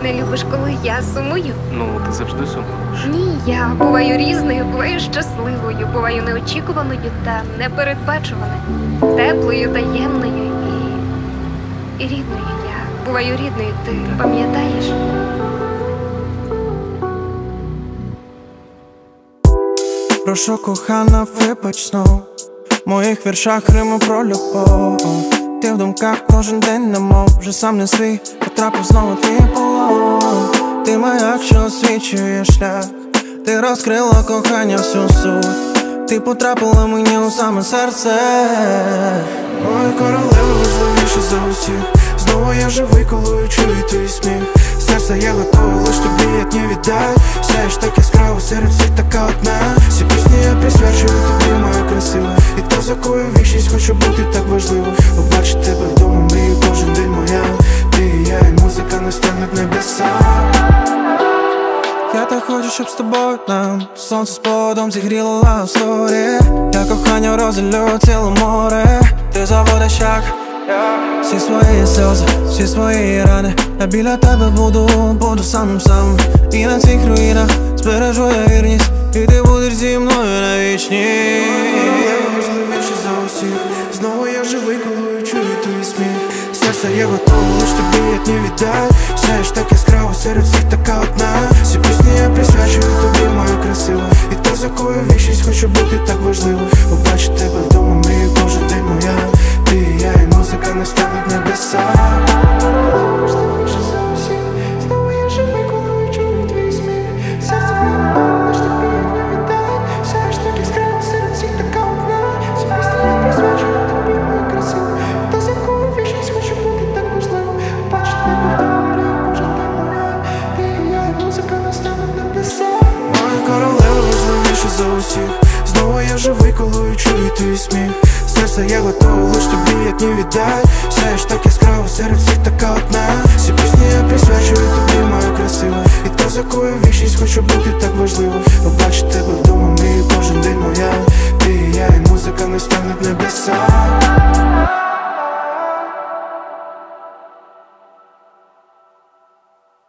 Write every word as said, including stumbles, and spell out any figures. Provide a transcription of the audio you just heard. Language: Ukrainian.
Не любиш, коли я сумую? Ну, ти завжди сумуєш. Ні, я буваю різною, буваю щасливою, буваю неочікуваною та непередбачуваною, теплою, таємною і... і рідною. Я буваю рідною, ти пам'ятаєш? Прошу, кохана, вибач знов. В моїх віршах риму про любов. Ти в думках кожен день, немов вже сам не свій, потрапив знову твій полон. Ти маяк, що освічує шлях. Ти розкрила кохання всю суть. Ти потрапила мені у саме серце. Ой, королева важливіша за усіх. Знову я живий, коли чую твій сміх. Серце я готовий, лиш тобі як не віддай. Сяєш так яскраво, серед всіх така одна. Всі пісні я присвячую тобі, моя красива. І то, за кою вічність хочу бути так важливо. Побачити тебе вдома, мрію кожен день моя. Ти і я, і музика нас тягне в небеса. Я так хочу, щоб з тобою нам сонце з поводом зігріло love story. Я кохання розділю ціле море. Ти заводиш як всі свої сльози, всі свої рани. Я біля тебе буду, буду самим самим. І на цих руїнах збережу я вірність. І ти будеш зі мною навічні. Я важливіше за усіх. Знову я живий, коли чую твій сміх. Серце я готовий, лиш тобі як не віддай. Сяєш так яскраво, серед всіх така одна. Всі пісні я присвячую тобі, моя красива. І то, за кою вічність хочу бути так важливо. Побачити тебе вдома, мрію кожен день моя. Ти і я, і музика нас тягне в небеса. Важливіше за усіх. Знову я живий, коли чую твій сміх. Серце я готовий, лиш тобі як не віддай. Сяєш так яскраво, серед всіх така одна. Всі пісні я присвячую тобі, моя красива. І то, за кою вічність хочу бути так важливо. Побачити тебе вдома, мрію кожен день моя. Ти і я, і музика нас тягне в небеса. Моя королева важливіше за усіх. Знову я живий, коли чую твій сміх. Серце я готовий, лиш тобі як не віддай. Сяєш так яскраво, серед всіх така одна. Всі пісні я присвячую тобі, моя красива. І то, за кою вічність хочу бути так важливо. Побачити тебе вдома, мрію кожен день моя. Ти і я, і музика нас тягне в небеса.